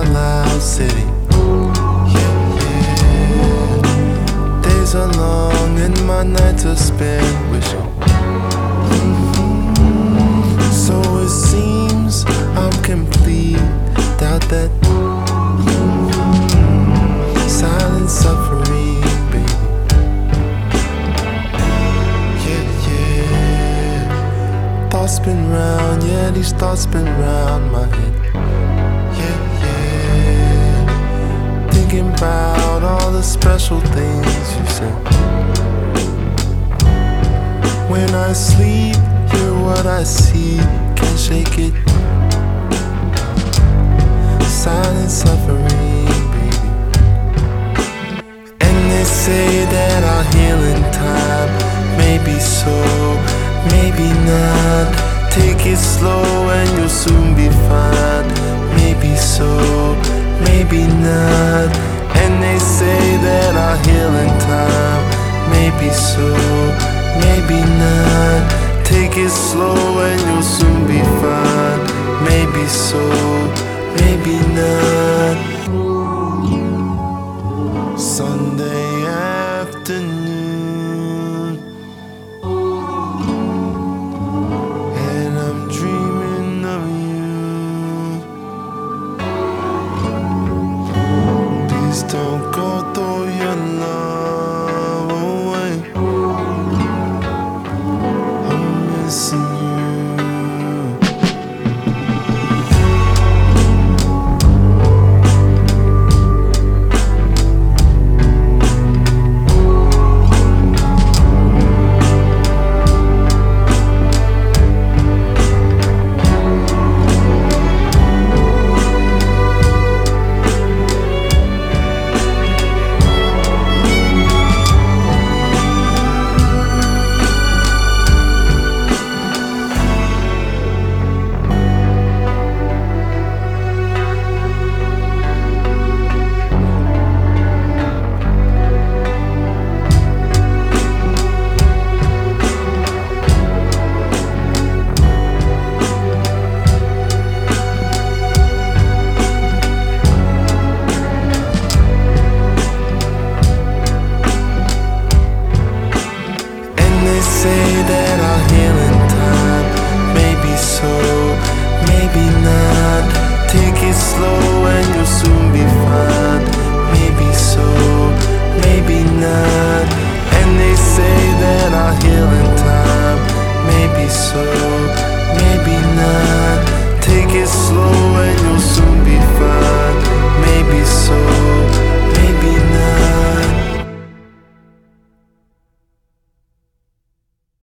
out loud city. Yeah, yeah. Days are long and my nights are spent wishing. So it seems I'm complete without that silent suffering, baby. Yeah, yeah. Thoughts spin round, yeah, these thoughts spin round my head. Yeah, yeah. Thinking about all the special things you said. When I sleep, hear what I see, can't shake it. Silent suffering, baby. And they say that I'll heal in time. Maybe so, maybe not. Take it slow and you'll soon be fine. Maybe so, maybe not. And they say that I'll heal in time. Maybe so, maybe not. Take it slow and you'll soon be fine. Maybe so, maybe not. Sunday afternoon, and I'm dreaming of you. Please don't go, throw your love away. I'm missing you. Say that I'll heal in time. Maybe so, maybe not. Take it slow and you'll soon be fine.